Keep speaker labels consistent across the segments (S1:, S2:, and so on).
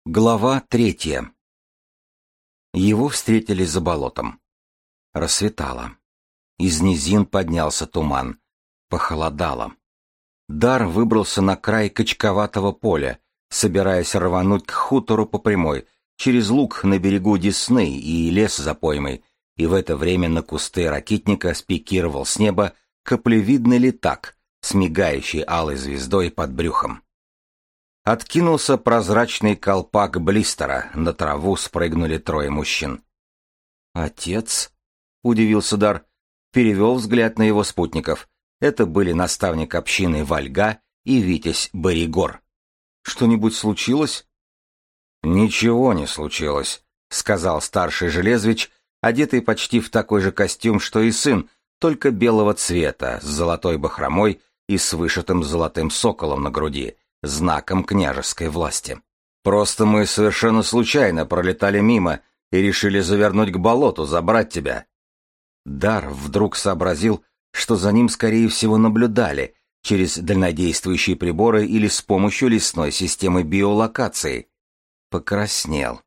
S1: Глава 3. Его встретили за болотом. Рассветало. Из низин поднялся туман. Похолодало. Дар выбрался на край качковатого поля, собираясь рвануть к хутору по прямой, через луг на берегу Десны и лес за поймой, и в это время на кусты ракитника спикировал с неба каплевидный летак с мигающей алой звездой под брюхом. Откинулся прозрачный колпак блистера, на траву спрыгнули трое мужчин. «Отец?» — удивился Дар, перевел взгляд на его спутников. Это были наставник общины Вальга и Витязь Боригор. «Что-нибудь случилось?» «Ничего не случилось», — сказал старший Железвич, одетый почти в такой же костюм, что и сын, только белого цвета, с золотой бахромой и с вышитым золотым соколом на груди, знаком княжеской власти. «Просто мы совершенно случайно пролетали мимо и решили завернуть к болоту, забрать тебя». Дар вдруг сообразил, что за ним, скорее всего, наблюдали через дальнодействующие приборы или с помощью лесной системы биолокации. Покраснел.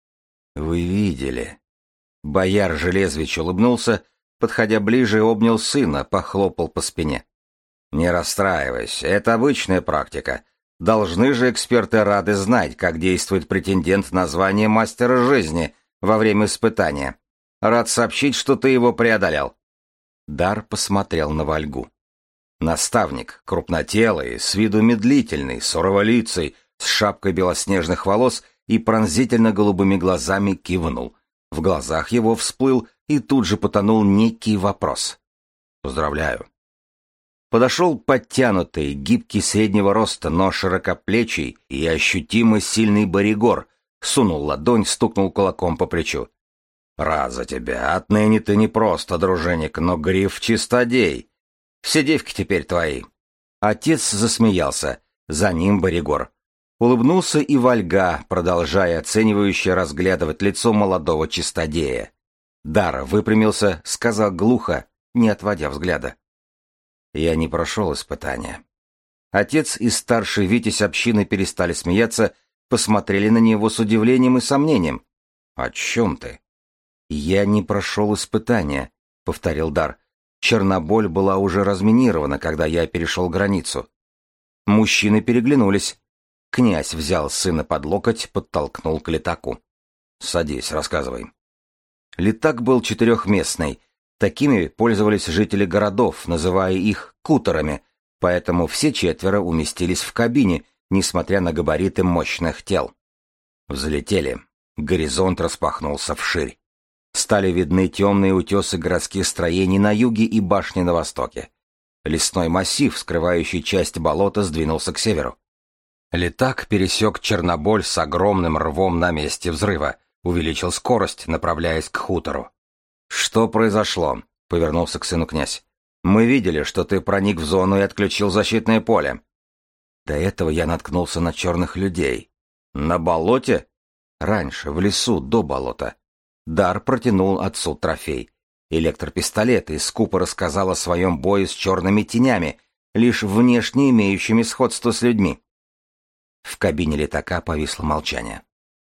S1: «Вы видели?» Бояр Железвич улыбнулся, подходя ближе, обнял сына, похлопал по спине. «Не расстраивайся, это обычная практика. Должны же эксперты Рады знать, как действует претендент на звание мастера жизни во время испытания. Рад сообщить, что ты его преодолел». Дар посмотрел на Вальгу. Наставник, крупнотелый, с виду медлительный, суроволицый, с шапкой белоснежных волос и пронзительно-голубыми глазами кивнул. В глазах его всплыл и тут же потонул некий вопрос. «Поздравляю». Подошел подтянутый, гибкий среднего роста, но широкоплечий и ощутимо сильный Боригор, сунул ладонь, стукнул кулаком по плечу. «Рад за тебя. Отныне ты не просто дружинник, но гриф-чистодей. Все девки теперь твои». Отец засмеялся. За ним Боригор. Улыбнулся и Вальга, продолжая оценивающе разглядывать лицо молодого чистодея. Дар выпрямился, сказал глухо, не отводя взгляда. «Я не прошел испытания». Отец и старший Витязь общины перестали смеяться, посмотрели на него с удивлением и сомнением. «О чем ты?» «Я не прошел испытания», — повторил Дар. «Черноболь была уже разминирована, когда я перешел границу». Мужчины переглянулись. Князь взял сына под локоть, подтолкнул к летаку. «Садись, рассказывай». Летак был четырехместный. Такими пользовались жители городов, называя их куторами, поэтому все четверо уместились в кабине, несмотря на габариты мощных тел. Взлетели. Горизонт распахнулся вширь. Стали видны темные утесы городских строений на юге и башни на востоке. Лесной массив, скрывающий часть болота, сдвинулся к северу. Летак пересек Черноболь с огромным рвом на месте взрыва, увеличил скорость, направляясь к хутору. «Что произошло?» — повернулся к сыну князь. «Мы видели, что ты проник в зону и отключил защитное поле». До этого я наткнулся на черных людей. «На болоте?» «Раньше, в лесу, до болота». Дар протянул отцу трофей. Электропистолет и скупо рассказал о своем бое с черными тенями, лишь внешне имеющими сходство с людьми. В кабине летака повисло молчание.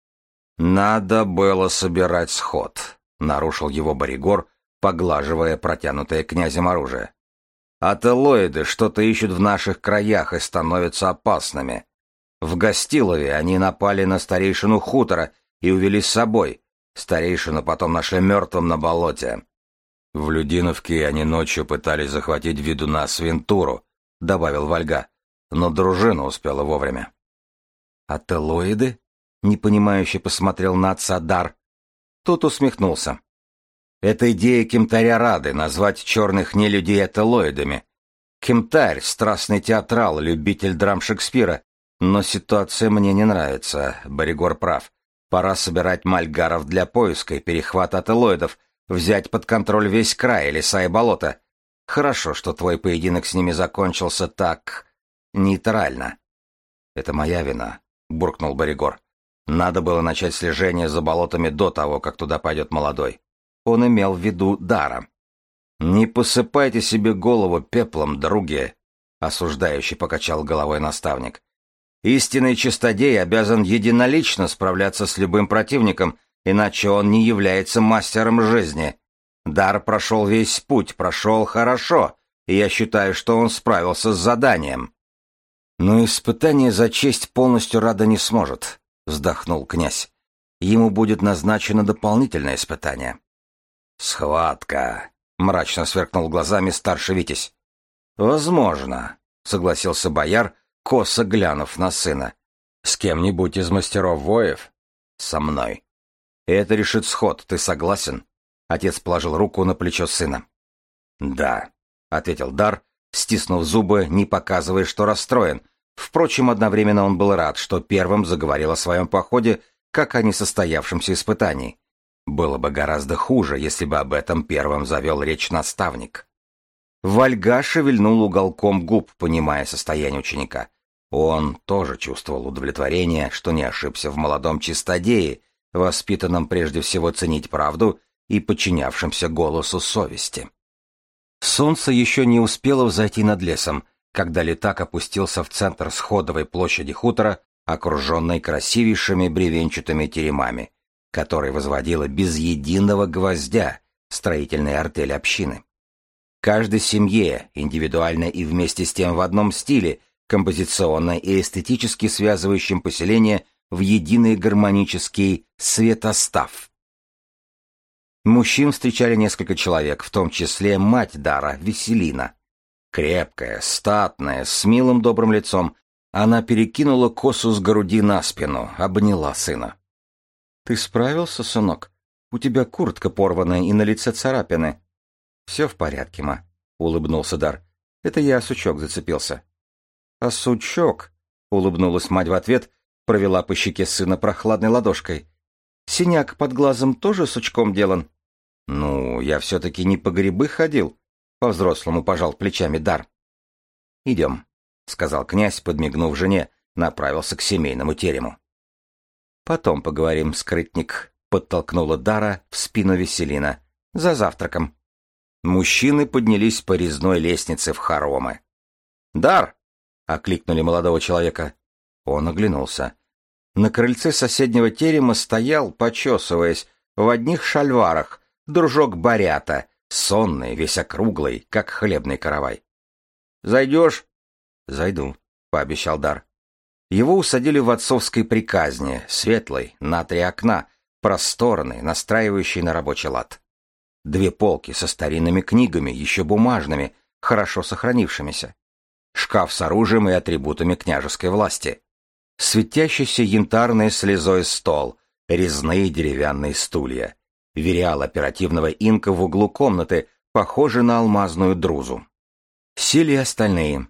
S1: «Надо было собирать сход», — нарушил его Боригор, поглаживая протянутое князем оружие. «Ателоиды что-то ищут в наших краях и становятся опасными. В Гостилове они напали на старейшину хутора и увели с собой. Старейшину потом нашли мертвым на болоте. В Людиновке они ночью пытались захватить ведуна Свинтуру», — добавил Вальга, но дружина успела вовремя. «Ателоиды?» — непонимающе посмотрел на отца Дар. Тот усмехнулся. «Это идея кемтаря Рады — назвать черных нелюдей ателоидами. Кемтарь — страстный театрал, любитель драм Шекспира. Но ситуация мне не нравится, Боригор прав. Пора собирать мальгаров для поиска и перехвата ателоидов, взять под контроль весь край, леса и болота. Хорошо, что твой поединок с ними закончился так... нейтрально». «Это моя вина», — буркнул Боригор. «Надо было начать слежение за болотами до того, как туда пойдет молодой». Он имел в виду Дара. «Не посыпайте себе голову пеплом, други», — осуждающе покачал головой наставник. Истинный чистодей обязан единолично справляться с любым противником, иначе он не является мастером жизни. Дар прошел весь путь, прошел хорошо, и я считаю, что он справился с заданием. Но испытание за честь полностью Рада не сможет, вздохнул князь. Ему будет назначено дополнительное испытание. Схватка, мрачно сверкнул глазами старший Витязь. Возможно, согласился бояр, косо глянув на сына. С кем-нибудь из мастеров-воев? Со мной. Это решит сход, ты согласен? Отец положил руку на плечо сына. Да, ответил Дар, стиснув зубы, не показывая, что расстроен. Впрочем, одновременно он был рад, что первым заговорил о своем походе, как о несостоявшемся испытании. Было бы гораздо хуже, если бы об этом первым завел речь наставник. Вальга шевельнул уголком губ, понимая состояние ученика. Он тоже чувствовал удовлетворение, что не ошибся в молодом чистодее, воспитанном прежде всего ценить правду и подчинявшемся голосу совести. Солнце еще не успело взойти над лесом, когда летак опустился в центр сходовой площади хутора, окруженной красивейшими бревенчатыми теремами, которые возводила без единого гвоздя строительная артель общины. Каждой семье, индивидуально и вместе с тем в одном стиле, композиционно и эстетически связывающем поселение в единый гармонический светостав. Мужчин встречали несколько человек, в том числе мать Дара, Веселина. Крепкая, статная, с милым добрым лицом, она перекинула косу с груди на спину, обняла сына. «Ты справился, сынок? У тебя куртка порванная и на лице царапины». «Все в порядке, ма», — улыбнулся Дар. «Это я о сучок зацепился». «А сучок?» — улыбнулась мать в ответ, провела по щеке сына прохладной ладошкой. «Синяк под глазом тоже сучком делан?» «Ну, я все-таки не по грибы ходил», — по-взрослому пожал плечами Дар. «Идем», — сказал князь, подмигнув жене, направился к семейному терему. «Потом поговорим, скрытник», — подтолкнула Дара в спину Веселина. «За завтраком». Мужчины поднялись по резной лестнице в хоромы. «Дар!» — окликнули молодого человека. Он оглянулся. На крыльце соседнего терема стоял, почесываясь, в одних шальварах, дружок Борята, сонный, весь округлый, как хлебный каравай. «Зайдешь?» «Зайду», — пообещал Дар. Его усадили в отцовской приказне, светлой, на 3 окна, просторной, настраивающей на рабочий лад. 2 полки со старинными книгами, еще бумажными, хорошо сохранившимися. Шкаф с оружием и атрибутами княжеской власти. Светящийся янтарной слезой стол, резные деревянные стулья. Вериал оперативного инка в углу комнаты, похожий на алмазную друзу. Сели остальные.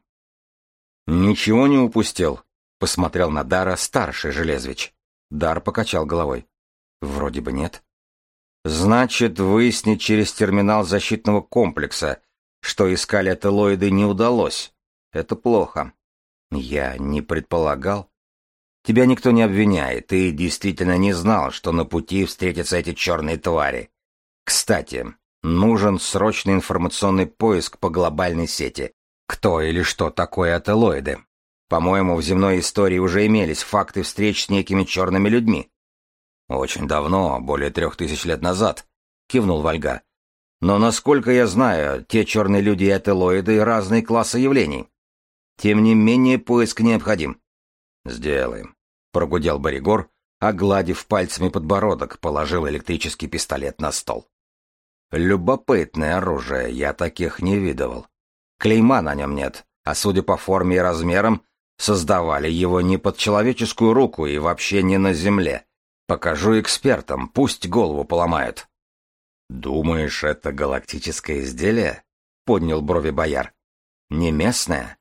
S1: «Ничего не упустил», — посмотрел на Дара старший Железвич. Дар покачал головой. «Вроде бы нет». «Значит, выяснить через терминал защитного комплекса, что искали ателоиды, не удалось. Это плохо. Я не предполагал. Тебя никто не обвиняет, ты действительно не знал, что на пути встретятся эти черные твари. Кстати, нужен срочный информационный поиск по глобальной сети. Кто или что такое ателоиды? По-моему, в земной истории уже имелись факты встреч с некими черными людьми». «Очень давно, более 3000 лет назад», — кивнул Вальга. «Но, насколько я знаю, те черные люди и ателоиды — разные классы явлений. Тем не менее, поиск необходим». «Сделаем», — прогудел Боригор, огладив пальцами подбородок, положил электрический пистолет на стол. «Любопытное оружие, я таких не видывал. Клейма на нем нет, а судя по форме и размерам, создавали его не под человеческую руку и вообще не на земле. Покажу экспертам, пусть голову поломают». «Думаешь, это галактическое изделие?» — поднял брови бояр. «Не местное?»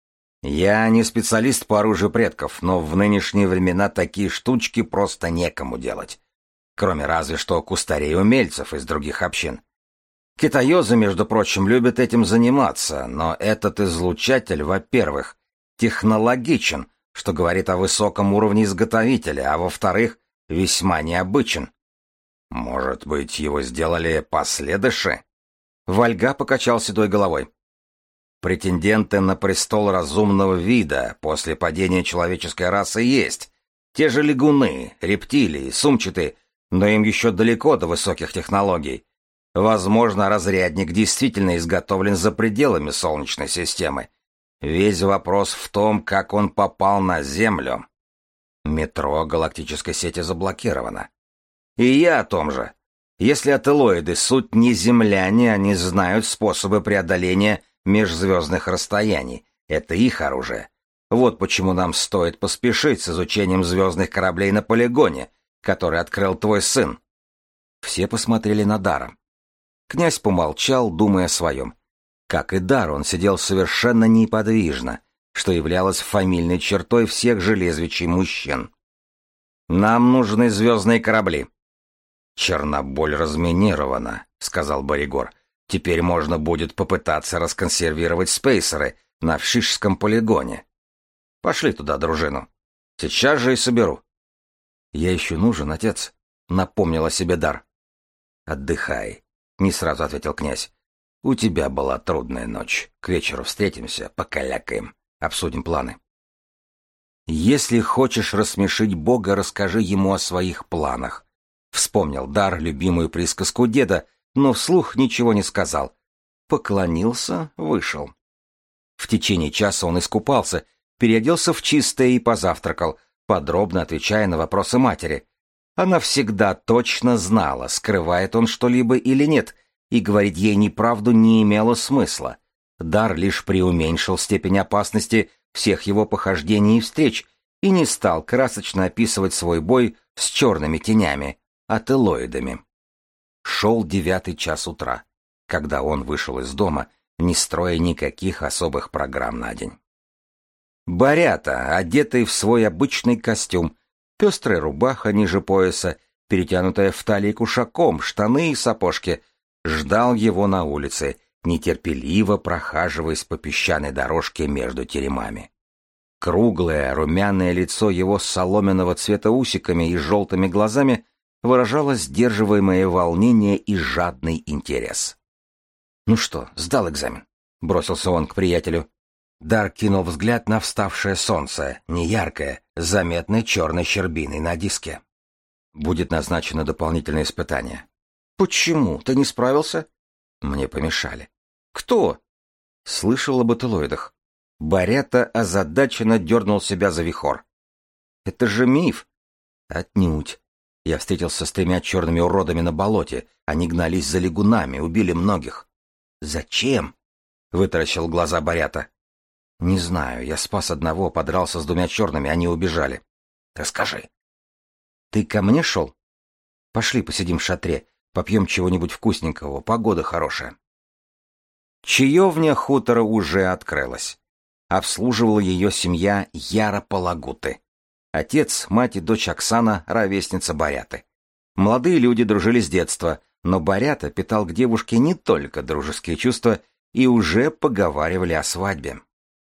S1: «Я не специалист по оружию предков, но в нынешние времена такие штучки просто некому делать. Кроме разве что кустарей-умельцев из других общин. Китаёзы, между прочим, любят этим заниматься, но этот излучатель, во-первых, технологичен, что говорит о высоком уровне изготовителя, а во-вторых, весьма необычен. Может быть, его сделали последыши?» Вальга покачал седой головой. Претенденты на престол разумного вида после падения человеческой расы есть. Те же лягуны, рептилии, сумчатые, но им еще далеко до высоких технологий. Возможно, разрядник действительно изготовлен за пределами Солнечной системы. Весь вопрос в том, как он попал на Землю. Метро галактической сети заблокировано. И я о том же. Если ателоиды суть не земляне, они знают способы преодоления межзвездных расстояний. Это их оружие. Вот почему нам стоит поспешить с изучением звездных кораблей на полигоне, который открыл твой сын. Все посмотрели на Дара. Князь помолчал, думая о своем. Как и Дар, он сидел совершенно неподвижно, что являлось фамильной чертой всех железвичей мужчин. «Нам нужны звездные корабли». «Черноболь разминирована», — сказал Боригор. «Теперь можно будет попытаться расконсервировать спейсеры на Вшишском полигоне. Пошли туда дружину. Сейчас же и соберу». «Я еще нужен, отец», — напомнил о себе Дар. «Отдыхай», — не сразу ответил князь. «У тебя была трудная ночь. К вечеру встретимся, покалякаем, обсудим планы». «Если хочешь рассмешить Бога, расскажи ему о своих планах», — вспомнил Дар любимую присказку деда, но вслух ничего не сказал. Поклонился, вышел. В течение часа он искупался, переоделся в чистое и позавтракал, подробно отвечая на вопросы матери. Она всегда точно знала, скрывает он что-либо или нет, и говорить ей неправду не имело смысла. Дар лишь преуменьшил степень опасности всех его похождений и встреч и не стал красочно описывать свой бой с черными тенями, ателоидами. Шел 9 час утра, когда он вышел из дома, не строя никаких особых программ на день. Борята, одетый в свой обычный костюм, пестрая рубаха ниже пояса, перетянутая в талии кушаком, штаны и сапожки, ждал его на улице, нетерпеливо прохаживаясь по песчаной дорожке между теремами. Круглое, румяное лицо его с соломенного цвета усиками и желтыми глазами выражало сдерживаемое волнение и жадный интерес. «Ну что, сдал экзамен?» — бросился он к приятелю. Дар кинул взгляд на вставшее солнце, неяркое, заметной черной щербиной на диске. «Будет назначено дополнительное испытание». «Почему? Ты не справился?» «Мне помешали». «Кто?» «Слышал об ателоидах». Борята озадаченно дернул себя за вихор. «Это же миф». «Отнюдь. Я встретился с 3 черными уродами на болоте. Они гнались за лягунами, убили многих». «Зачем?» — вытаращил глаза Борята. «Не знаю. Я спас одного, подрался с 2 черными, они убежали». «Расскажи». «Ты ко мне шел?» «Пошли посидим в шатре, попьем чего-нибудь вкусненького, погода хорошая». Чаевня хутора уже открылась. Обслуживала ее семья Яра Палагуты. Отец, мать и дочь Оксана, ровесница Боряты. Молодые люди дружили с детства, но Борята питал к девушке не только дружеские чувства и уже поговаривали о свадьбе.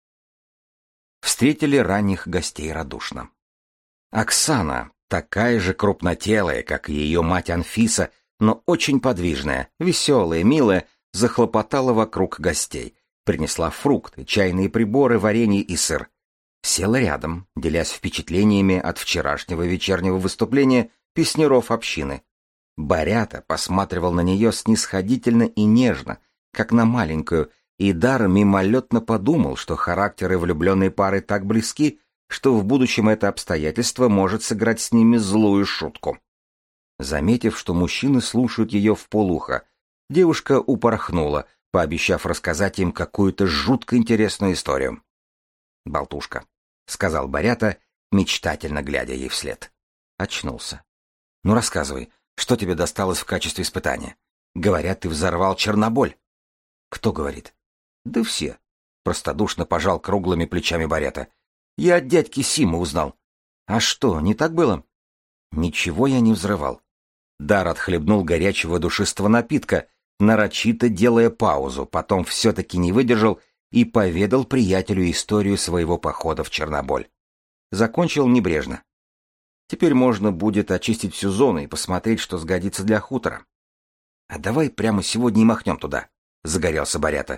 S1: Встретили ранних гостей радушно. Оксана, такая же крупнотелая, как и ее мать Анфиса, но очень подвижная, веселая, милая, захлопотала вокруг гостей, принесла фрукты, чайные приборы, варенье и сыр. Села рядом, делясь впечатлениями от вчерашнего вечернего выступления песняров общины. Борята посматривал на нее снисходительно и нежно, как на маленькую, и Дар мимолетно подумал, что характеры влюбленной пары так близки, что в будущем это обстоятельство может сыграть с ними злую шутку. Заметив, что мужчины слушают ее вполуха, девушка упорхнула, пообещав рассказать им какую-то жутко интересную историю. «Болтушка», — сказал Борята, мечтательно глядя ей вслед. Очнулся. «Ну, рассказывай, что тебе досталось в качестве испытания? Говорят, ты взорвал Черноболь». «Кто говорит?» «Да все», — простодушно пожал круглыми плечами Борята. «Я от дядьки Сима узнал». «А что, не так было?» «Ничего я не взрывал». Дар отхлебнул горячего душистого напитка, нарочито делая паузу, потом все-таки не выдержал и поведал приятелю историю своего похода в Черноболь. Закончил небрежно. «Теперь можно будет очистить всю зону и посмотреть, что сгодится для хутора». «А давай прямо сегодня и махнем туда», — загорелся Борята.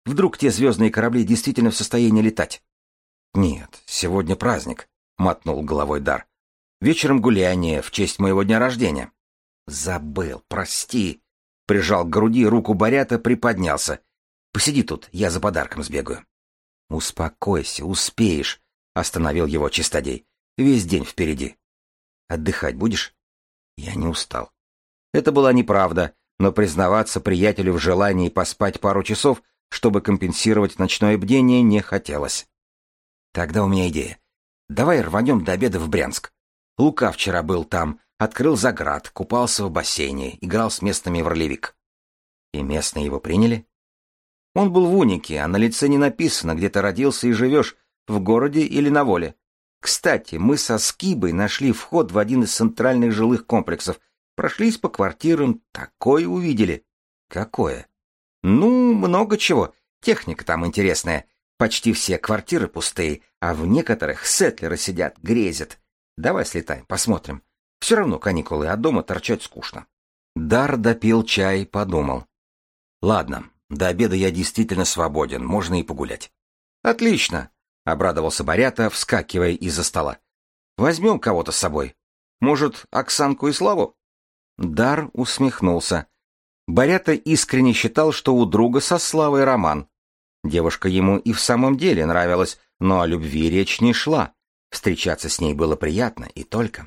S1: Вдруг те звездные корабли действительно в состоянии летать? Нет, сегодня праздник, мотнул головой Дар. Вечером гуляние в честь моего дня рождения. Забыл, прости. Прижал к груди руку Борята, приподнялся. Посиди тут, я за подарком сбегаю. Успокойся, успеешь, остановил его чистодей. Весь день впереди. Отдыхать будешь? Я не устал. Это была неправда, но признаваться приятелю в желании поспать пару часов, чтобы компенсировать ночное бдение, не хотелось. Тогда у меня идея. Давай рванем до обеда в Брянск. Лука вчера был там, открыл заград, купался в бассейне, играл с местными в ролевик. И местные его приняли? Он был в унике, а на лице не написано, где ты родился и живешь, в городе или на воле. Кстати, мы со Скибой нашли вход в один из центральных жилых комплексов, прошлись по квартирам, такое увидели. Какое? Ну, много чего. Техника там интересная. Почти все квартиры пустые, а в некоторых сетлеры сидят, грезят. Давай слетаем, посмотрим. Все равно каникулы, а дома торчать скучно. Дар допил чай, подумал. Ладно, до обеда я действительно свободен, можно и погулять. Отлично, обрадовался Борята, вскакивая из-за стола. Возьмем кого-то с собой. Может, Оксанку и Славу? Дар усмехнулся. Борята искренне считал, что у друга со Славой роман. Девушка ему и в самом деле нравилась, но о любви речь не шла. Встречаться с ней было приятно, и только.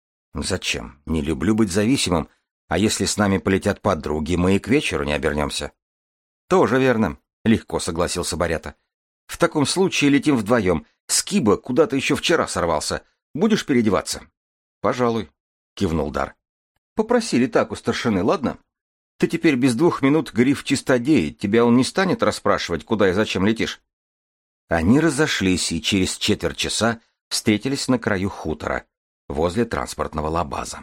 S1: Зачем? Не люблю быть зависимым, а если с нами полетят подруги, мы и к вечеру не обернемся. Тоже верно, легко согласился Борята. В таком случае летим вдвоем. Скиба куда-то еще вчера сорвался. Будешь переодеваться? Пожалуй, кивнул Дар. Попросили так у старшины, ладно? Ты теперь без 2 минут гриф чистодей, тебя он не станет расспрашивать, куда и зачем летишь. Они разошлись и через четверть часа встретились на краю хутора, возле транспортного лабаза.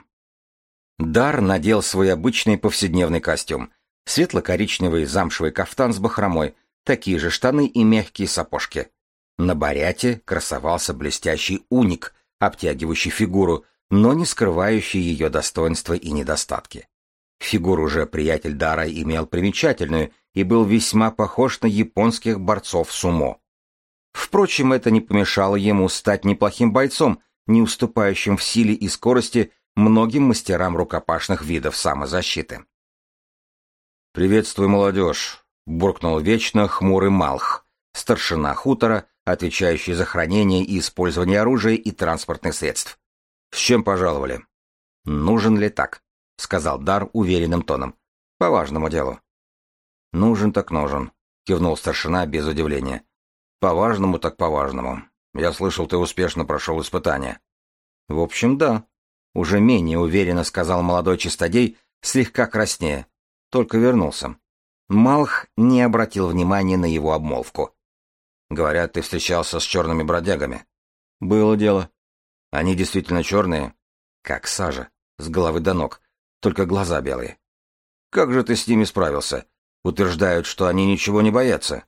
S1: Дар надел свой обычный повседневный костюм, светло-коричневый замшевый кафтан с бахромой, такие же штаны и мягкие сапожки. На Боряте красовался блестящий уник, обтягивающий фигуру, но не скрывающий ее достоинства и недостатки. Фигуру же приятель Дара имел примечательную и был весьма похож на японских борцов сумо. Впрочем, это не помешало ему стать неплохим бойцом, не уступающим в силе и скорости многим мастерам рукопашных видов самозащиты. «Приветствую, молодежь!» — буркнул вечно хмурый Малх, старшина хутора, отвечающий за хранение и использование оружия и транспортных средств. «С чем пожаловали?» «Нужен ли так?» — сказал Дар уверенным тоном. «По важному делу». «Нужен так нужен», — кивнул старшина без удивления. «По важному так по важному. Я слышал, ты успешно прошел испытание». «В общем, да», — уже менее уверенно сказал молодой чистодей, слегка краснея. Только вернулся. Малх не обратил внимания на его обмолвку. «Говорят, ты встречался с черными бродягами». «Было дело». «Они действительно черные?» «Как сажа, с головы до ног, только глаза белые». «Как же ты с ними справился? Утверждают, что они ничего не боятся».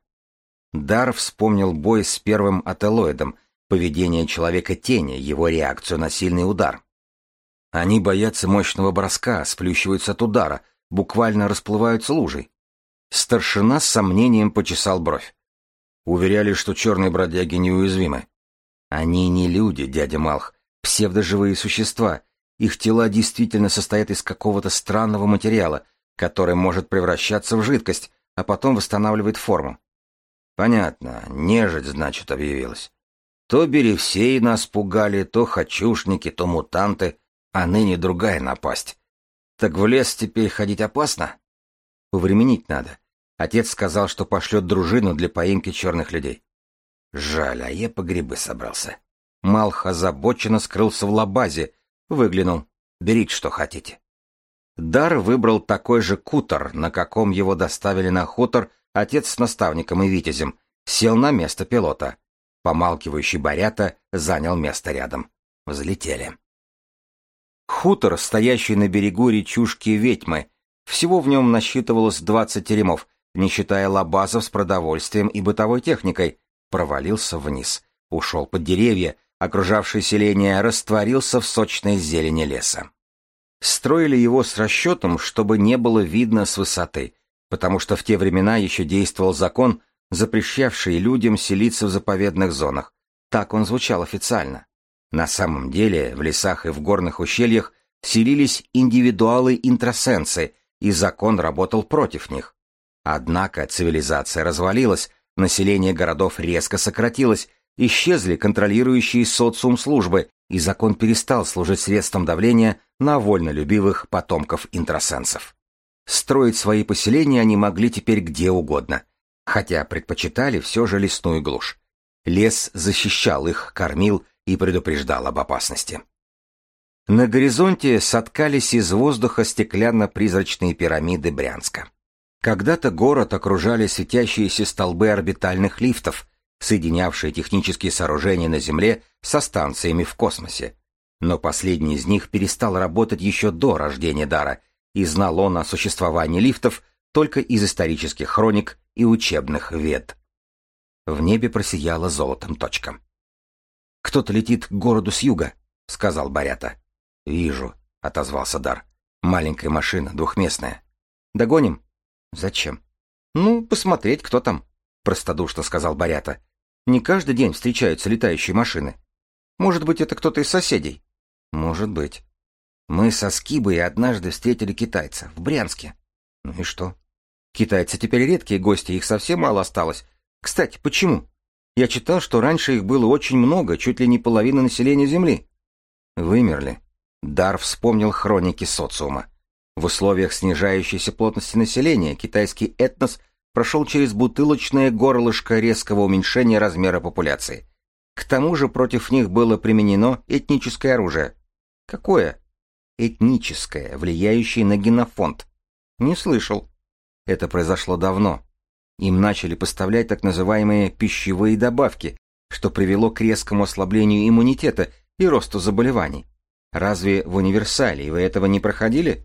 S1: Дар вспомнил бой с первым ателоидом, поведение человека-тени, его реакцию на сильный удар. «Они боятся мощного броска, сплющиваются от удара, буквально расплываются лужей». Старшина с сомнением почесал бровь. Уверяли, что черные бродяги неуязвимы. Они не люди, дядя Малх, псевдоживые существа. Их тела действительно состоят из какого-то странного материала, который может превращаться в жидкость, а потом восстанавливает форму. Понятно, нежить, значит, объявилась. То беревсеи нас пугали, то хочушники, то мутанты, а ныне другая напасть. Так в лес теперь ходить опасно? Повременить надо. Отец сказал, что пошлет дружину для поимки черных людей. Жаль, а я по грибы собрался. Малх озабоченно скрылся в лабазе, выглянул. Берите, что хотите. Дар выбрал такой же кутер, на каком его доставили на хутор отец с наставником и витязем, сел на место пилота. Помалкивающий Борята занял место рядом. Взлетели. Хутор, стоящий на берегу речушки Ведьмы, всего в нем насчитывалось 20 теремов, не считая лабазов с продовольствием и бытовой техникой, провалился вниз, ушел под деревья, окружавшее селение растворился в сочной зелени леса. Строили его с расчетом, чтобы не было видно с высоты, потому что в те времена еще действовал закон, запрещавший людям селиться в заповедных зонах. Так он звучал официально. На самом деле в лесах и в горных ущельях селились индивидуалы-интросенсы, и закон работал против них. Однако цивилизация развалилась, население городов резко сократилось, исчезли контролирующие социум службы, и закон перестал служить средством давления на вольнолюбивых потомков интросенсов. Строить свои поселения они могли теперь где угодно, хотя предпочитали все же лесную глушь. Лес защищал их, кормил и предупреждал об опасности. На горизонте соткались из воздуха стеклянно-призрачные пирамиды Брянска. Когда-то город окружали светящиеся столбы орбитальных лифтов, соединявшие технические сооружения на Земле со станциями в космосе. Но последний из них перестал работать еще до рождения Дара, и знал он о существовании лифтов только из исторических хроник и учебных вед. В небе просияла золотом точка. «Кто-то летит к городу с юга», — сказал Борята. «Вижу», — отозвался Дар. «Маленькая машина, двухместная». «Догоним?» «Зачем?» «Ну, посмотреть, кто там», — простодушно сказал Борята. «Не каждый день встречаются летающие машины. Может быть, это кто-то из соседей?» «Может быть. Мы со Скибой однажды встретили китайца в Брянске». «Ну и что?» «Китайцы теперь редкие гости, их совсем мало осталось. Кстати, почему? Я читал, что раньше их было очень много, чуть ли не половина населения Земли». «Вымерли». Дар вспомнил хроники социума. В условиях снижающейся плотности населения китайский этнос прошел через бутылочное горлышко резкого уменьшения размера популяции. К тому же против них было применено этническое оружие. Какое? Этническое, влияющее на генофонд. Не слышал. Это произошло давно. Им начали поставлять так называемые пищевые добавки, что привело к резкому ослаблению иммунитета и росту заболеваний. Разве в универсале вы этого не проходили?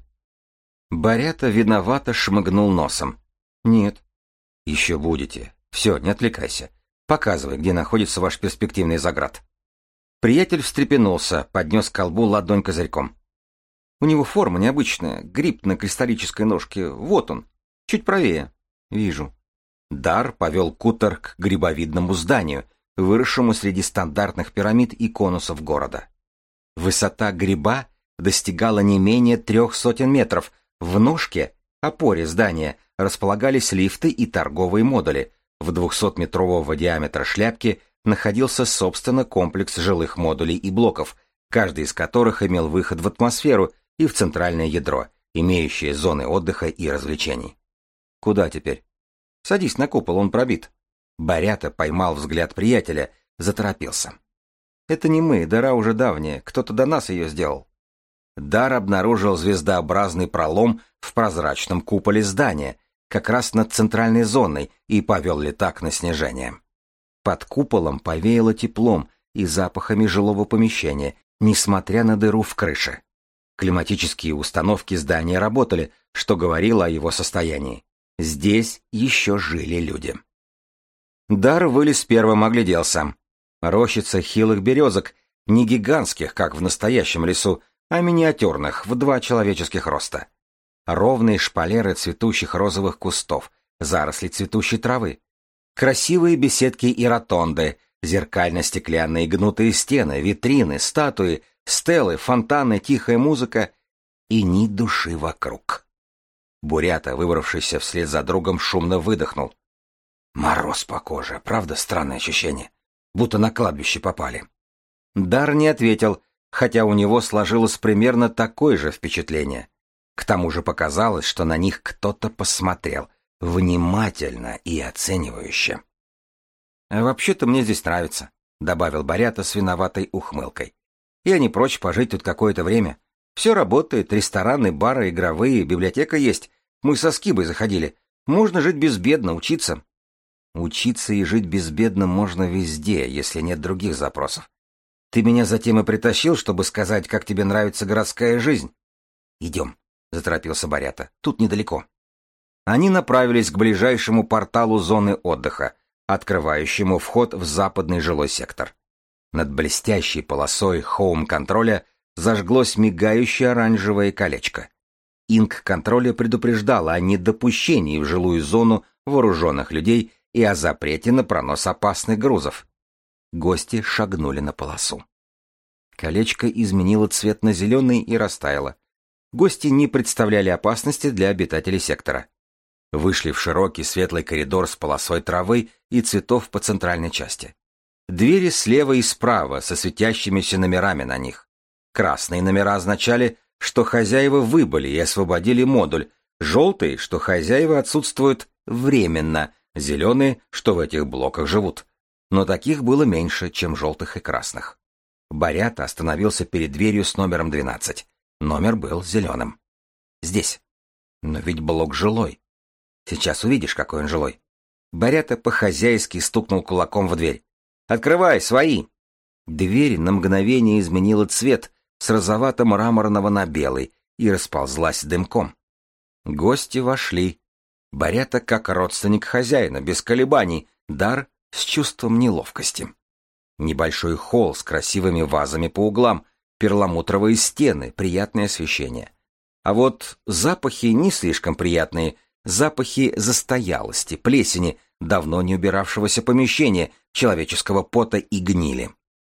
S1: Борята виновато шмыгнул носом. Нет. Еще будете. Все, не отвлекайся. Показывай, где находится ваш перспективный заград. Приятель встрепенулся, поднес к колбу ладонь козырьком. У него форма необычная, гриб на кристаллической ножке. Вот он. Чуть правее. Вижу. Дар повел кутер к грибовидному зданию, выросшему среди стандартных пирамид и конусов города. Высота гриба достигала не менее 300 метров. В ножке, опоре здания, располагались лифты и торговые модули. В 200-метрового диаметра шляпки находился, собственно, комплекс жилых модулей и блоков, каждый из которых имел выход в атмосферу и в центральное ядро, имеющее зоны отдыха и развлечений. Куда теперь? Садись на купол, он пробит. Борята поймал взгляд приятеля, заторопился. Это не мы, дыра уже давняя, кто-то до нас ее сделал. Дар обнаружил звездообразный пролом в прозрачном куполе здания, как раз над центральной зоной, и повел летак на снижение. Под куполом повеяло теплом и запахами жилого помещения, несмотря на дыру в крыше. Климатические установки здания работали, что говорило о его состоянии. Здесь еще жили люди. Дар вылез первым, огляделся. Рощица хилых березок, не гигантских, как в настоящем лесу, а миниатюрных, в 2 человеческих роста. Ровные шпалеры цветущих розовых кустов, заросли цветущей травы. Красивые беседки и ротонды, зеркально-стеклянные гнутые стены, витрины, статуи, стелы, фонтаны, тихая музыка и ни души вокруг. Бурята, выбравшийся вслед за другом, шумно выдохнул. Мороз по коже, правда, странное ощущение, будто на кладбище попали. Дар не ответил, хотя у него сложилось примерно такое же впечатление. К тому же показалось, что на них кто-то посмотрел, внимательно и оценивающе. «А вообще-то мне здесь нравится», — добавил Борята с виноватой ухмылкой. «Я не прочь пожить тут какое-то время. Все работает, рестораны, бары, игровые, библиотека есть. Мы со Скибой заходили. Можно жить безбедно, учиться». «Учиться и жить безбедно можно везде, если нет других запросов. Ты меня затем и притащил, чтобы сказать, как тебе нравится городская жизнь?» «Идем», — заторопился Борята. «Тут недалеко». Они направились к ближайшему порталу зоны отдыха, открывающему вход в западный жилой сектор. Над блестящей полосой хоум-контроля зажглось мигающее оранжевое колечко. Инк контроля предупреждала о недопущении в жилую зону вооруженных людей и о запрете на пронос опасных грузов. Гости шагнули на полосу. Колечко изменило цвет на зеленый и растаяло. Гости не представляли опасности для обитателей сектора. Вышли в широкий светлый коридор с полосой травы и цветов по центральной части. Двери слева и справа со светящимися номерами на них. Красные номера означали, что хозяева выбыли и освободили модуль, желтые, что хозяева отсутствуют временно, зеленые, что в этих блоках живут. Но таких было меньше, чем желтых и красных. Борята остановился перед дверью с номером 12. Номер был зеленым. Здесь. Но ведь блок жилой. Сейчас увидишь, какой он жилой. Борята по-хозяйски стукнул кулаком в дверь. «Открывай, свои!» Дверь на мгновение изменила цвет с розовато-мраморного на белый и расползлась дымком. Гости вошли. Борята как родственник хозяина, без колебаний, Дар с чувством неловкости. Небольшой холл с красивыми вазами по углам, перламутровые стены, приятное освещение. А вот запахи не слишком приятные, запахи застоялости, плесени, давно не убиравшегося помещения, человеческого пота и гнили.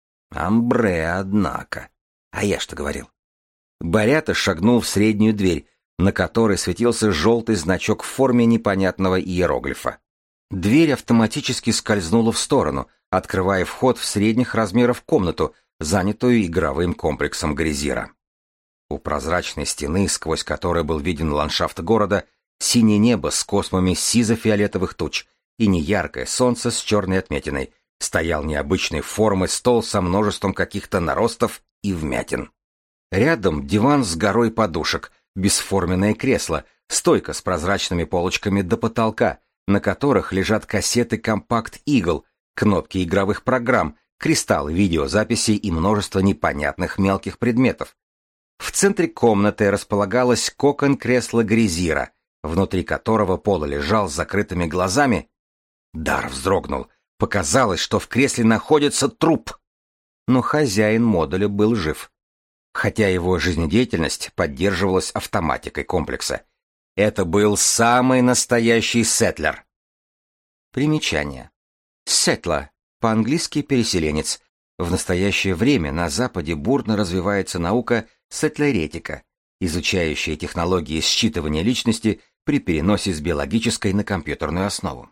S1: Амбре, однако. А я что говорил? Борята шагнул в среднюю дверь, на которой светился желтый значок в форме непонятного иероглифа. Дверь автоматически скользнула в сторону, открывая вход в средних размеров комнату, занятую игровым комплексом Грезира. У прозрачной стены, сквозь которой был виден ландшафт города, синее небо с космами сизо-фиолетовых туч и неяркое солнце с черной отметиной, стоял необычной формы стол со множеством каких-то наростов и вмятин. Рядом диван с горой подушек, бесформенное кресло, стойка с прозрачными полочками до потолка, на которых лежат кассеты компакт-игл, кнопки игровых программ, кристаллы видеозаписей и множество непонятных мелких предметов. В центре комнаты располагалось кокон кресла Грезира, внутри которого Пола лежал с закрытыми глазами. Дар вздрогнул. Показалось, что в кресле находится труп. Но хозяин модуля был жив. Хотя его жизнедеятельность поддерживалась автоматикой комплекса. Это был самый настоящий сеттлер. Примечание. Сеттла, по-английски переселенец. В настоящее время на Западе бурно развивается наука сеттлеретика, изучающая технологии считывания личности при переносе с биологической на компьютерную основу.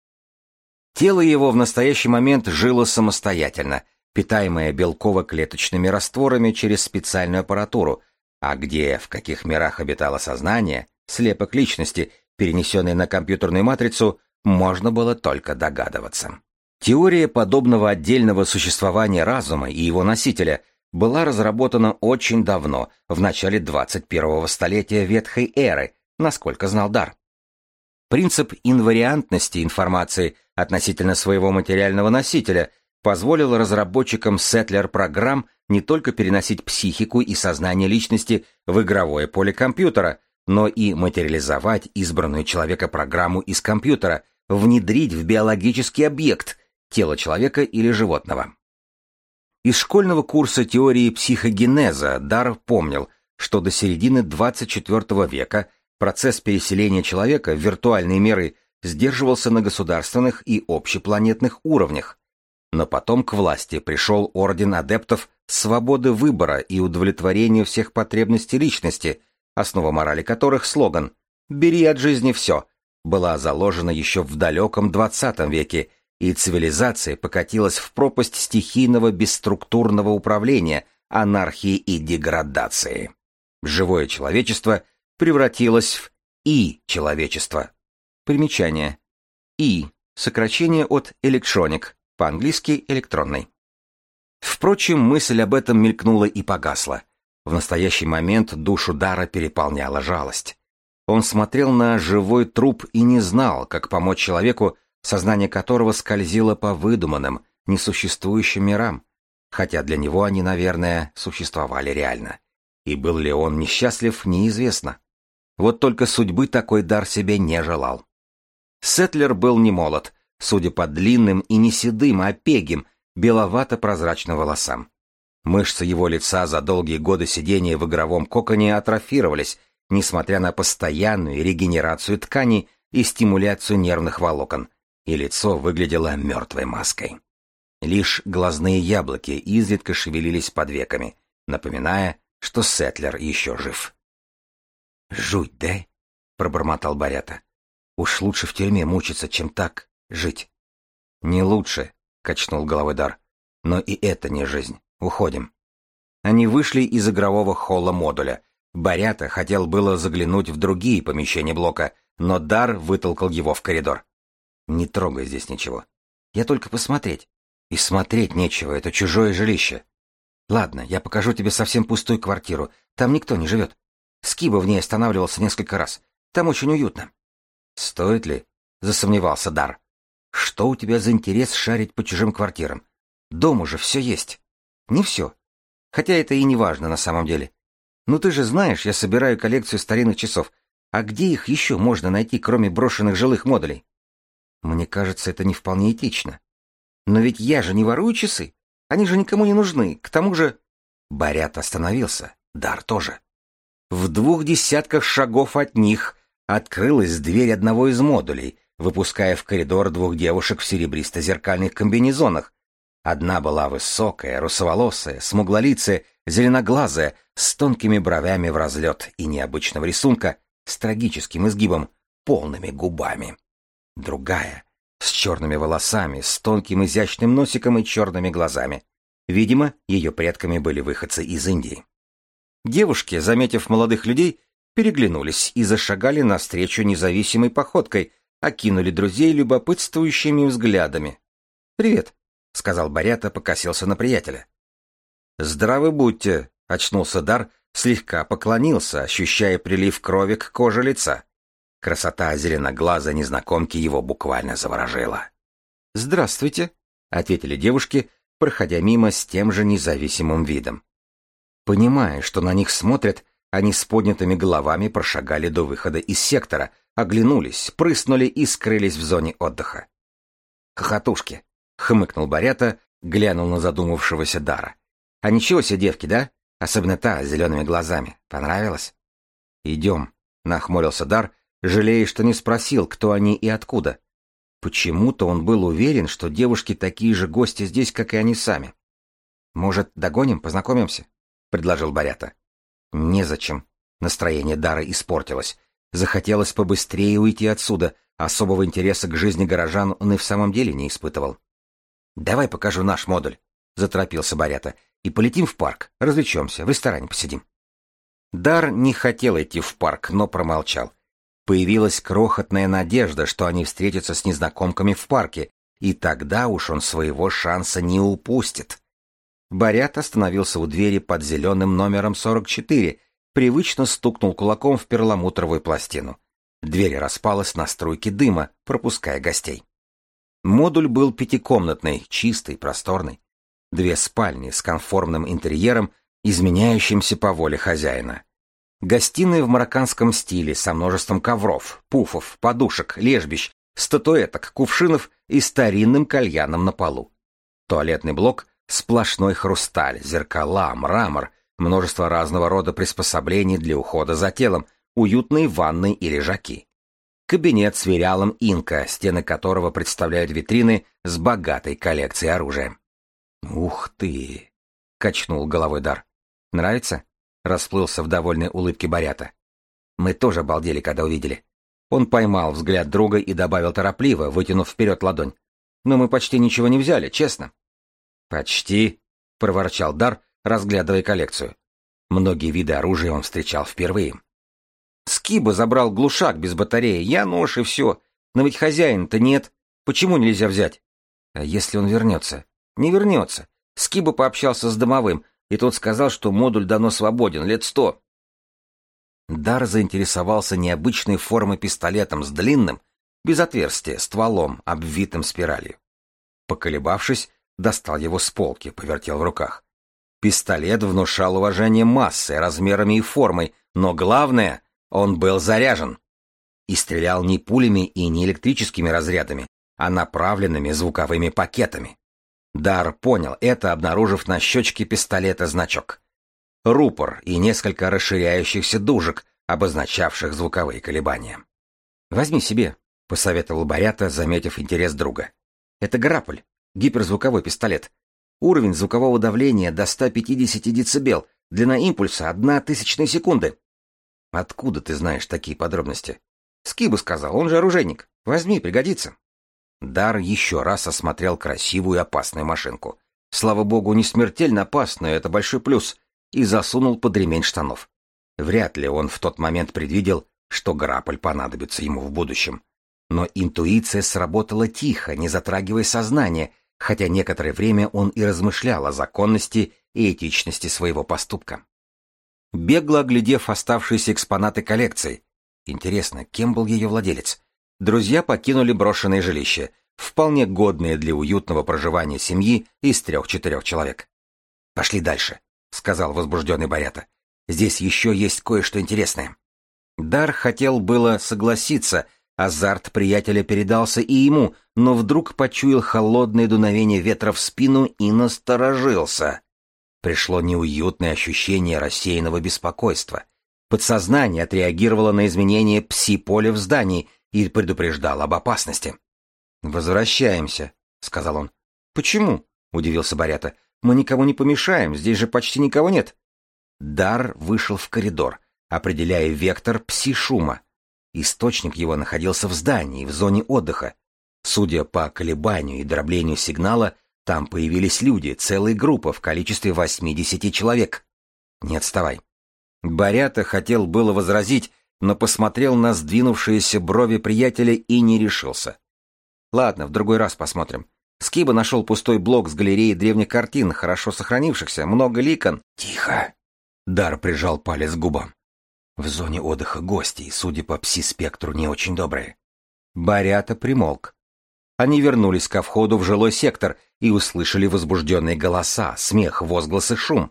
S1: Тело его в настоящий момент жило самостоятельно, питаемое белково-клеточными растворами через специальную аппаратуру, а где, в каких мирах обитало сознание, слепок личности, перенесенный на компьютерную матрицу, можно было только догадываться. Теория подобного отдельного существования разума и его носителя была разработана очень давно, в начале 21-го столетия ветхой эры, насколько знал Дар. Принцип инвариантности информации относительно своего материального носителя позволил разработчикам сеттлер-программ не только переносить психику и сознание личности в игровое поле компьютера, но и материализовать избранную человека программу из компьютера, внедрить в биологический объект, тело человека или животного. Из школьного курса теории психогенеза Дар помнил, что до середины 24 века процесс переселения человека в виртуальные миры сдерживался на государственных и общепланетных уровнях. Но потом к власти пришел орден адептов свободы выбора и удовлетворения всех потребностей личности, основа морали которых слоган «Бери от жизни все» была заложена еще в далеком 20 веке, и цивилизация покатилась в пропасть стихийного бесструктурного управления, анархии и деградации. Живое человечество превратилось в И-человечество. Примечание. И – сокращение от electronic, по-английски электронный. Впрочем, мысль об этом мелькнула и погасла. В настоящий момент душу Дара переполняла жалость. Он смотрел на живой труп и не знал, как помочь человеку, сознание которого скользило по выдуманным, несуществующим мирам, хотя для него они, наверное, существовали реально. И был ли он несчастлив, неизвестно. Вот только судьбы такой Дар себе не желал. Сеттлер был не молод, судя по длинным и не седым, а пегим, беловато-прозрачным волосам. Мышцы его лица за долгие годы сидения в игровом коконе атрофировались, несмотря на постоянную регенерацию тканей и стимуляцию нервных волокон, и лицо выглядело мертвой маской. Лишь глазные яблоки изредка шевелились под веками, напоминая, что Сетлер еще жив. «Жуть, да?» — пробормотал Барята. «Уж лучше в тюрьме мучиться, чем так жить». «Не лучше», — качнул головой Дар. «Но и это не жизнь. Уходим». Они вышли из игрового холла модуля. Барята хотел было заглянуть в другие помещения блока, но Дар вытолкал его в коридор. «Не трогай здесь ничего. Я только посмотреть. И смотреть нечего, это чужое жилище. Ладно, я покажу тебе совсем пустую квартиру. Там никто не живет. Скиба в ней останавливался несколько раз. Там очень уютно». «Стоит ли?» — засомневался Дар. «Что у тебя за интерес шарить по чужим квартирам? Дома же все есть». «Не все. Хотя это и не важно на самом деле. Ну ты же знаешь, я собираю коллекцию старинных часов. А где их еще можно найти, кроме брошенных жилых модулей?» «Мне кажется, это не вполне этично. Но ведь я же не ворую часы. Они же никому не нужны. К тому же...» Барят остановился. Дар тоже. В 2 шагов от них открылась дверь одного из модулей, выпуская в коридор 2 девушек в серебристо-зеркальных комбинезонах. Одна была высокая, русоволосая, смуглолицая, зеленоглазая, с тонкими бровями в разлет и необычного рисунка, с трагическим изгибом, полными губами. Другая — с черными волосами, с тонким изящным носиком и черными глазами. Видимо, ее предками были выходцы из Индии. Девушки, заметив молодых людей, переглянулись и зашагали навстречу независимой походкой, окинули друзей любопытствующими взглядами. «Привет», — сказал Барята, покосился на приятеля. «Здравы будьте», — очнулся Дар, слегка поклонился, ощущая прилив крови к коже лица. Красота зеленоглазой незнакомки его буквально заворожила. «Здравствуйте», — ответили девушки, проходя мимо с тем же независимым видом. Понимая, что на них смотрят, они с поднятыми головами прошагали до выхода из сектора, оглянулись, прыснули и скрылись в зоне отдыха. «Хохотушки», — хмыкнул Барята, глянул на задумавшегося Дара. «А ничего себе девки, да? Особенно та с зелеными глазами. Понравилось?» «Идем», — нахмурился Дар, жалея, что не спросил, кто они и откуда. Почему-то он был уверен, что девушки такие же гости здесь, как и они сами. «Может, догоним, познакомимся?» — предложил Барята. «Незачем». Настроение Дара испортилось. Захотелось побыстрее уйти отсюда. Особого интереса к жизни горожан он и в самом деле не испытывал. «Давай покажу наш модуль», — заторопился Барята, — «и полетим в парк, развлечемся, в ресторане посидим». Дар не хотел идти в парк, но промолчал. Появилась крохотная надежда, что они встретятся с незнакомками в парке, и тогда уж он своего шанса не упустит. Барят остановился у двери под зеленым номером 44, привычно стукнул кулаком в перламутровую пластину. Дверь распалась на струйки дыма, пропуская гостей. Модуль был пятикомнатный, чистый, просторный. 2 спальни с конформным интерьером, изменяющимся по воле хозяина. Гостиная в марокканском стиле со множеством ковров, пуфов, подушек, лежбищ, статуэток, кувшинов и старинным кальяном на полу. Туалетный блок — сплошной хрусталь, зеркала, мрамор, множество разного рода приспособлений для ухода за телом, уютные ванны и лежаки. Кабинет с вериалом инка, стены которого представляют витрины с богатой коллекцией оружия. «Ух ты!» — качнул головой Дар. «Нравится?» — расплылся в довольной улыбке Барята. «Мы тоже обалдели, когда увидели». Он поймал взгляд друга и добавил торопливо, вытянув вперед ладонь. «Но мы почти ничего не взяли, честно». «Почти», — проворчал Дар, разглядывая коллекцию. Многие виды оружия он встречал впервые. «Скиба забрал глушак без батареи, я нож и все. Но ведь хозяина-то нет. Почему нельзя взять?» «А если он вернется?» «Не вернется. Скиба пообщался с домовым, и тот сказал, что модуль давно свободен, лет 100. Дар заинтересовался необычной формой пистолетом с длинным, без отверстия, стволом, обвитым спиралью. Поколебавшись, достал его с полки, повертел в руках. Пистолет внушал уважение массой, размерами и формой, но главное, он был заряжен. И стрелял не пулями и не электрическими разрядами, а направленными звуковыми пакетами. Дар понял это, обнаружив на щечке пистолета значок. Рупор и несколько расширяющихся дужек, обозначавших звуковые колебания. «Возьми себе», — посоветовал Борята, заметив интерес друга. «Это граполь, гиперзвуковой пистолет. Уровень звукового давления до 150 дБ, длина импульса 0,01 секунды». «Откуда ты знаешь такие подробности?» «Скиба сказал, он же оружейник. Возьми, пригодится». Дар еще раз осмотрел красивую и опасную машинку. Слава богу, не смертельно опасную, это большой плюс, и засунул под ремень штанов. Вряд ли он в тот момент предвидел, что граполь понадобится ему в будущем. Но интуиция сработала тихо, не затрагивая сознание, хотя некоторое время он и размышлял о законности и этичности своего поступка. Бегло оглядев оставшиеся экспонаты коллекции, интересно, кем был ее владелец, друзья покинули брошенное жилище, вполне годное для уютного проживания семьи из 3-4 человек. «Пошли дальше», — сказал возбужденный Борята. «Здесь еще есть кое-что интересное». Дар хотел было согласиться, азарт приятеля передался и ему, но вдруг почуял холодное дуновение ветра в спину и насторожился. Пришло неуютное ощущение рассеянного беспокойства. Подсознание отреагировало на изменение пси-поля в здании и предупреждало об опасности. «Возвращаемся», — сказал он. «Почему?» — удивился Борята. «Мы никому не помешаем, здесь же почти никого нет». Дар вышел в коридор, определяя вектор пси-шума. Источник его находился в здании, в зоне отдыха. Судя по колебанию и дроблению сигнала, там появились люди, целая группа в количестве 80 человек. «Не отставай». Борята хотел было возразить, но посмотрел на сдвинувшиеся брови приятеля и не решился. «Ладно, в другой раз посмотрим. Скиба нашел пустой блок с галереей древних картин, хорошо сохранившихся, много ликон». «Тихо!» Дар прижал палец к губам. «В зоне отдыха гости, судя по пси-спектру, не очень добрые». Борята примолк. Они вернулись ко входу в жилой сектор и услышали возбужденные голоса, смех, возгласы, шум.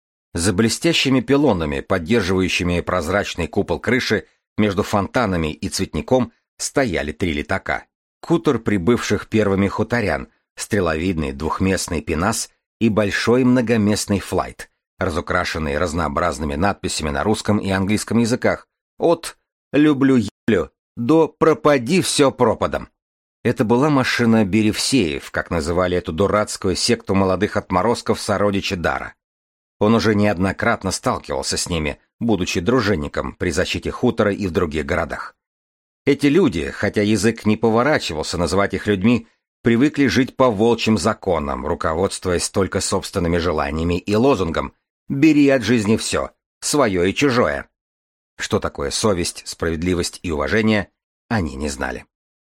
S1: За блестящими пилонами, поддерживающими прозрачный купол крыши, между фонтанами и цветником стояли 3 летака. Кутер прибывших первыми хуторян, стреловидный двухместный пенас и большой многоместный флайт, разукрашенный разнообразными надписями на русском и английском языках, от «люблю еблю» до «пропади все пропадом». Это была машина Беревсеев, как называли эту дурацкую секту молодых отморозков сородичей Дара. Он уже неоднократно сталкивался с ними, будучи дружинником при защите хутора и в других городах. Эти люди, хотя язык не поворачивался называть их людьми, привыкли жить по волчьим законам, руководствуясь только собственными желаниями и лозунгом «бери от жизни все, свое и чужое». Что такое совесть, справедливость и уважение, они не знали.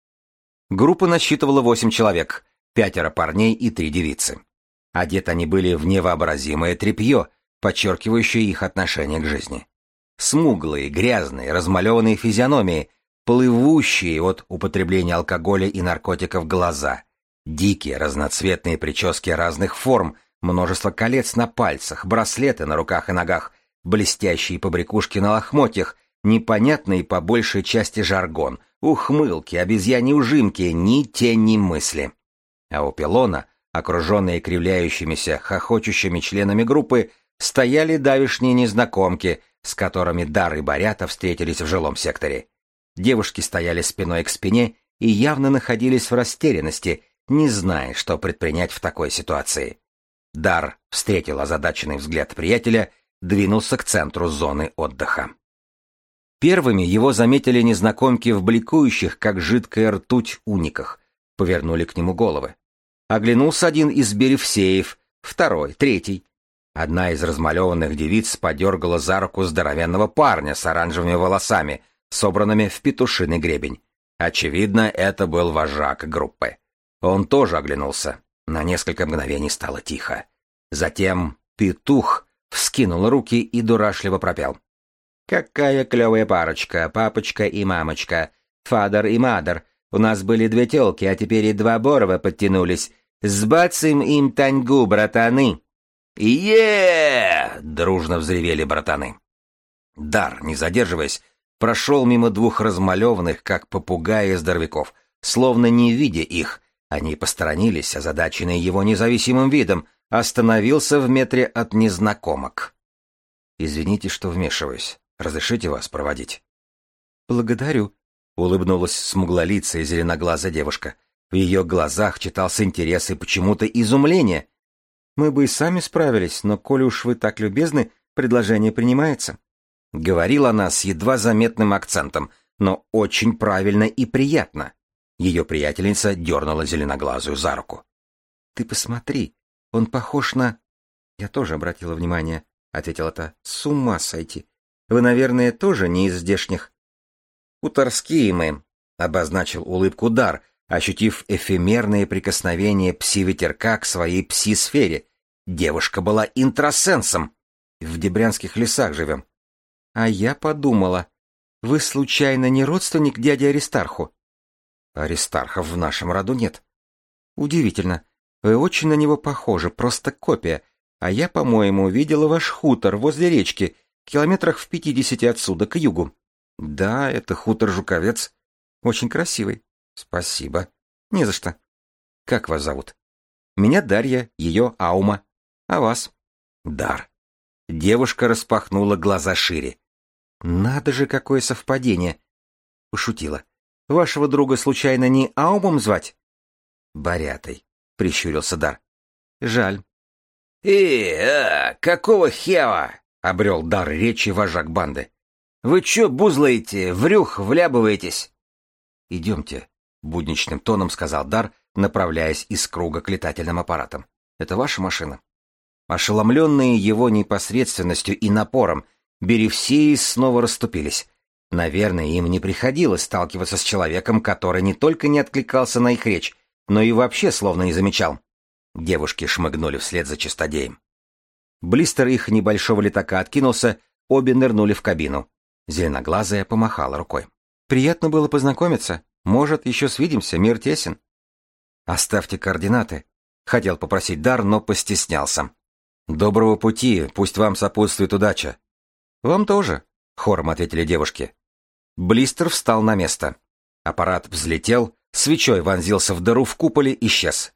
S1: Группа насчитывала 8 человек, 5 парней и 3 девицы. Одеты они были в невообразимое тряпье, подчеркивающее их отношение к жизни. Смуглые, грязные, размалеванные физиономии, плывущие от употребления алкоголя и наркотиков глаза, дикие разноцветные прически разных форм, множество колец на пальцах, браслеты на руках и ногах, блестящие побрякушки на лохмотьях, непонятный по большей части жаргон, ухмылки, обезьяньи ужимки, ни тени мысли. А у пилона, окруженные кривляющимися, хохочущими членами группы, стояли давишние незнакомки, с которыми Дар и Борята встретились в жилом секторе. Девушки стояли спиной к спине и явно находились в растерянности, не зная, что предпринять в такой ситуации. Дар встретил озадаченный взгляд приятеля, двинулся к центру зоны отдыха. Первыми его заметили незнакомки в бликующих, как жидкая ртуть, униках, повернули к нему головы. Оглянулся один из Беревсеев, второй, третий. Одна из размалеванных девиц подергала за руку здоровенного парня с оранжевыми волосами, собранными в петушиный гребень. Очевидно, это был вожак группы. Он тоже оглянулся. На несколько мгновений стало тихо. Затем петух вскинул руки и дурашливо пропел. «Какая клевая парочка, папочка и мамочка, фадер и мадер. У нас были 2 тёлки, а теперь и 2 Борова подтянулись. Сбацаем им таньгу, братаны!» Дружно взревели братаны. Дар, не задерживаясь, прошел мимо 2 размалеванных, как попугаи здоровяков. Словно не видя их, они посторонились, озадаченные его независимым видом, остановился в метре от незнакомок. «Извините, что вмешиваюсь. Разрешите вас проводить?» «Благодарю», — улыбнулась смуглолицая зеленоглазая девушка. В ее глазах читался интерес и почему-то изумление. «Мы бы и сами справились, но, коли уж вы так любезны, предложение принимается». Говорила она с едва заметным акцентом, но очень правильно и приятно. Ее приятельница дернула зеленоглазую за руку. «Ты посмотри, он похож на...» «Я тоже обратила внимание», — ответила та. «С ума сойти. Вы, наверное, тоже не из здешних». «Хуторские мы», — обозначил улыбку Дар, ощутив эфемерное прикосновение пси-ветерка к своей пси-сфере. Девушка была интросенсом. В Дебрянских лесах живем. А я подумала, вы случайно не родственник дяди Аристарху? Аристархов в нашем роду нет. Удивительно. Вы очень на него похожи, просто копия. А я, по-моему, видела ваш хутор возле речки, километрах в 50 отсюда, к югу. Да, это хутор Жуковец. Очень красивый. Спасибо. Не за что. Как вас зовут? Меня Дарья, ее Аума. А вас? Дар. Девушка распахнула глаза шире. Надо же, какое совпадение. Пошутила. Вашего друга случайно не Аумом звать? Борятой, прищурился Дар. Жаль.
S2: Какого хева? Обрел дар речи вожак банды. Вы чё бузлаете, врюх вляпываетесь?
S1: Идемте, будничным тоном сказал Дар, направляясь из круга к летательным аппаратам. Это ваша машина? Ошеломленные его непосредственностью и напором, Беревсеи снова расступились. Наверное, им не приходилось сталкиваться с человеком, который не только не откликался на их речь, но и вообще словно не замечал. Девушки шмыгнули вслед за чистодеем. Блистер их небольшого летака откинулся, обе нырнули в кабину. Зеленоглазая помахала рукой. «Приятно было познакомиться. Может, еще свидимся, мир тесен». «Оставьте координаты», — хотел попросить Дар, но постеснялся. «Доброго пути, пусть вам сопутствует удача». «Вам тоже», — хором ответили девушки. Блистер встал на место. Аппарат взлетел, свечой вонзился в дыру в куполе, исчез.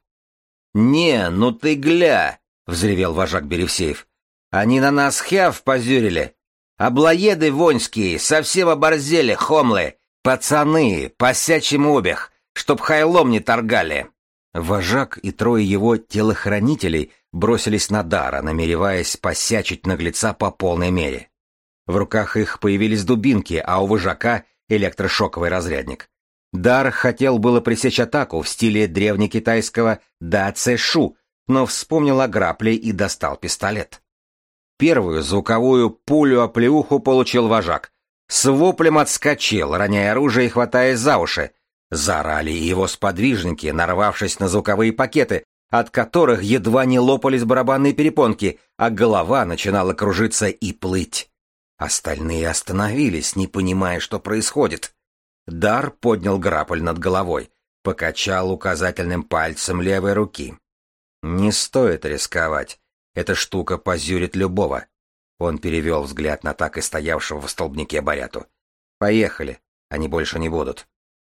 S2: «Не, ну ты гля!» — взревел вожак Беревсеев. «Они на нас хяв позюрили. Облоеды воньские, совсем оборзели, хомлы. Пацаны, посячим обех, чтоб хайлом не торгали».
S1: Вожак и трое его телохранителей бросились на Дара, намереваясь посячить наглеца по полной мере. В руках их появились дубинки, а у вожака — электрошоковый разрядник. Дар хотел было пресечь атаку в стиле древнекитайского да-цэ-шу, но вспомнил о грапле и достал пистолет. Первую звуковую пулю-оплеуху получил вожак. С воплем отскочил, роняя оружие и хватаясь за уши. Заорали его сподвижники, нарвавшись на звуковые пакеты, от которых едва не лопались барабанные перепонки, а голова начинала кружиться и плыть. Остальные остановились, не понимая, что происходит. Дар поднял граполь над головой, покачал указательным пальцем левой руки. «Не стоит рисковать. Эта штука позюрит любого». Он перевел взгляд на так и стоявшего в столбнике Боряту. «Поехали, они больше не будут».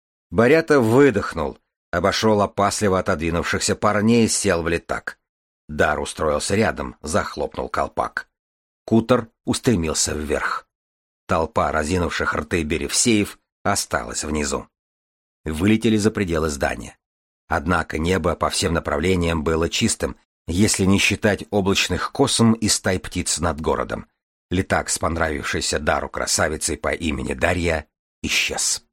S1: Борята выдохнул, обошел опасливо отодвинувшихся парней и сел в летак. Дар устроился рядом, захлопнул колпак. Кутер устремился вверх. Толпа разинувших рты Беревсеев осталась внизу. Вылетели за пределы здания. Однако небо по всем направлениям было чистым, если не считать облачных косм и стай птиц над городом. Летак с понравившейся Дару красавицей по имени Дарья исчез.